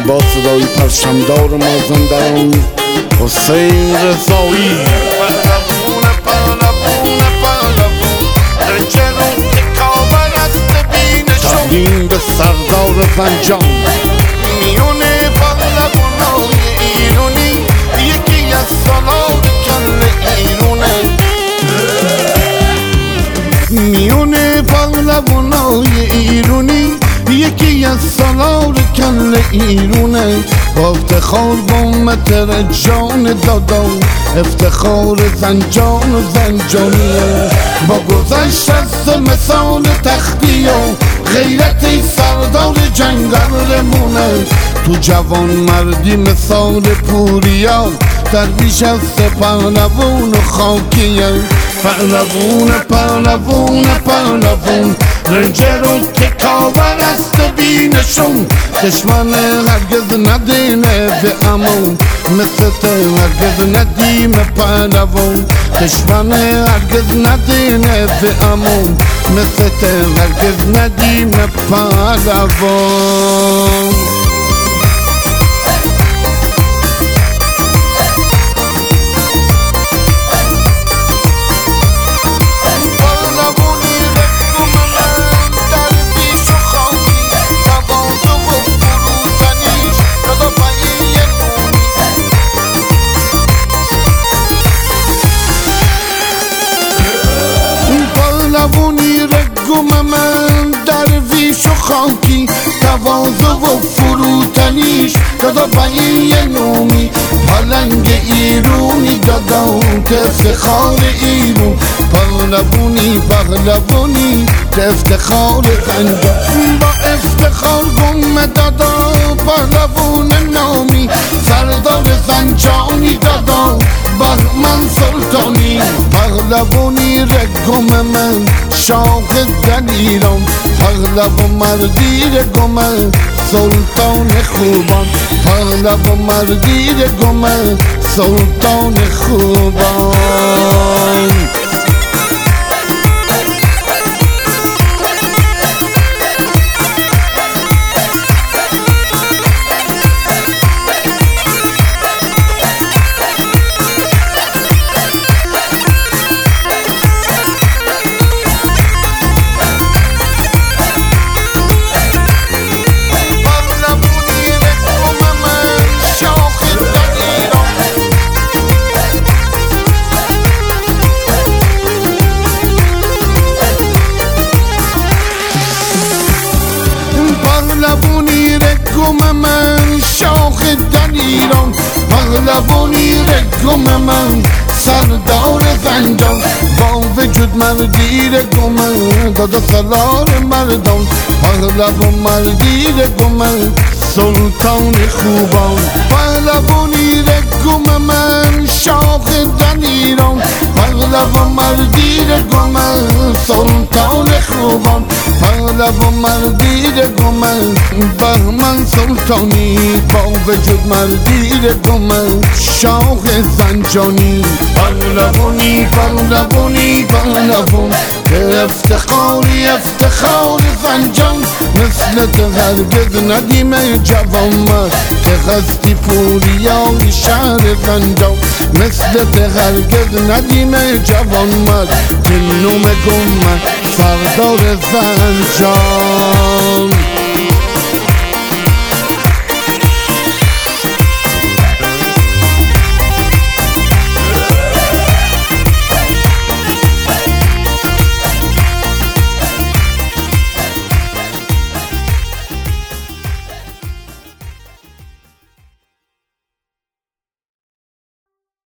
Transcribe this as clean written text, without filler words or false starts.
با صدای پرچمدار مازندران حسین رضایی. پهلوون پهلوون پهلوون رنجرون که کابل است بینشون تقدیم به سردار زنجان. میون پهلوونای ایرونی یکی از سالار کل ایرونه. میون پهلوونای ایرونی یکی از سالار کل ایرونه. با افتخار قومت رجان دادا افتخار زنجان و زنجانیه. با گذشت از مثال تختی و غیرت سردار جنگلمونه. تو جوان مردی مثال پوریا درویش از پهلوون و خاکیه. پهلوون پهلوون پهلوون رنجرون که کابل است بینشون. دشمن هرگز ندینه به امون مثل ته هرگز ندیم پهلوون. دشمن هرگز ندینه به امون مثل ته هرگز ندیم پهلوون. پهلوونی رگم من درویش و خاکی تواضع و فروتنیش دادا پایین نومی. پلنگ ایرونی دادا که افتخار ایرون. پهلوونی پهلوونی که افتخار زنجان. با افتخار گم دادا پهلوون نامی سردار زنجانی دادا بهمن سلطانی. پهلوونی رگم من شاخ دلیران. پهلوون مردی رگم من سلطان خوبان. پهلوون مردی رگم من سلطان خوبان. پهلوونی رگم من شاخ دلیران. پهلوونی رگم من سردار زنجان. با وجود مردی رگم من دادا سالار مردان. پهلوون مردی رگم من سلطان خوبان. پهلوونی رگم من شاخ دلیران. پهلوون مردی رگم من سلطان خوبان. پهلوون مردی رگم من بهمن سلطانی. با وجود مردی رگم من شاخ زنجانی. پهلوونی پهلوونی پهلوون که افتخاری افتخار زنجان. مثل تو هرگز ندیم جوان مرد که هستی پوریای شهر زنجان. مثل تو هرگز ندیم جوان مرد که نوم گم من سردار زنجان.